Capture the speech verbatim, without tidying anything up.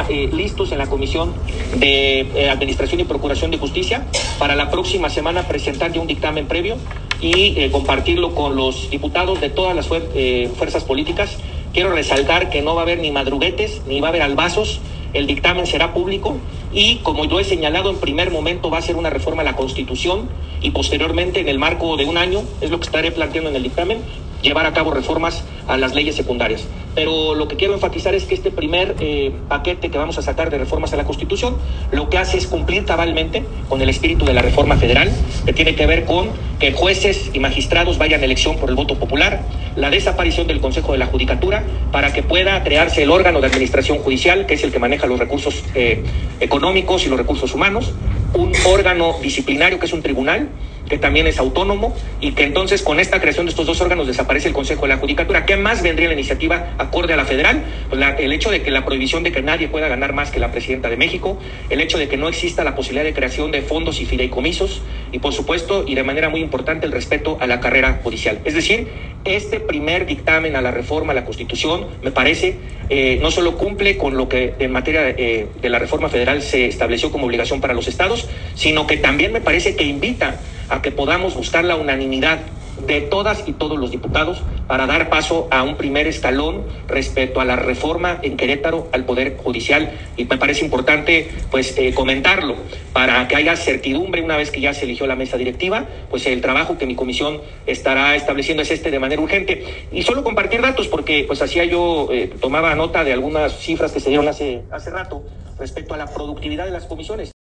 eh, listos en la Comisión de eh, Administración y Procuración de Justicia para la próxima semana presentar ya un dictamen previo y eh, compartirlo con los diputados de todas las fuer eh, fuerzas políticas. Quiero resaltar que no va a haber ni madruguetes, ni va a haber albazos. El dictamen será público y, como yo he señalado, en primer momento va a ser una reforma a la Constitución y posteriormente, en el marco de un año, es lo que estaré planteando en el dictamen, llevar a cabo reformas a las leyes secundarias. Pero lo que quiero enfatizar es que este primer eh, paquete que vamos a sacar de reformas a la Constitución lo que hace es cumplir cabalmente con el espíritu de la reforma federal, que tiene que ver con que jueces y magistrados vayan a elección por el voto popular, la desaparición del Consejo de la Judicatura para que pueda crearse el órgano de administración judicial, que es el que maneja los recursos eh, económicos y los recursos humanos, un órgano disciplinario que es un tribunal, que también es autónomo, y que entonces con esta creación de estos dos órganos desaparece el Consejo de la Judicatura. ¿Qué más vendría la iniciativa acorde a la federal? Pues la, el hecho de que la prohibición de que nadie pueda ganar más que la presidenta de México, el hecho de que no exista la posibilidad de creación de fondos y fideicomisos, y por supuesto, y de manera muy importante, el respeto a la carrera judicial. Es decir, este primer dictamen a la reforma a la Constitución, me parece, eh, no solo cumple con lo que en materia de, eh, de la reforma federal se estableció como obligación para los estados, sino que también me parece que invita a que podamos buscar la unanimidad de todas y todos los diputados para dar paso a un primer escalón respecto a la reforma en Querétaro al Poder Judicial. Y me parece importante pues eh, comentarlo para que haya certidumbre una vez que ya se eligió la mesa directiva. Pues el trabajo que mi comisión estará estableciendo es este de manera urgente. Y solo compartir datos, porque pues hacía yo, eh, tomaba nota de algunas cifras que se dieron hace, hace rato respecto a la productividad de las comisiones.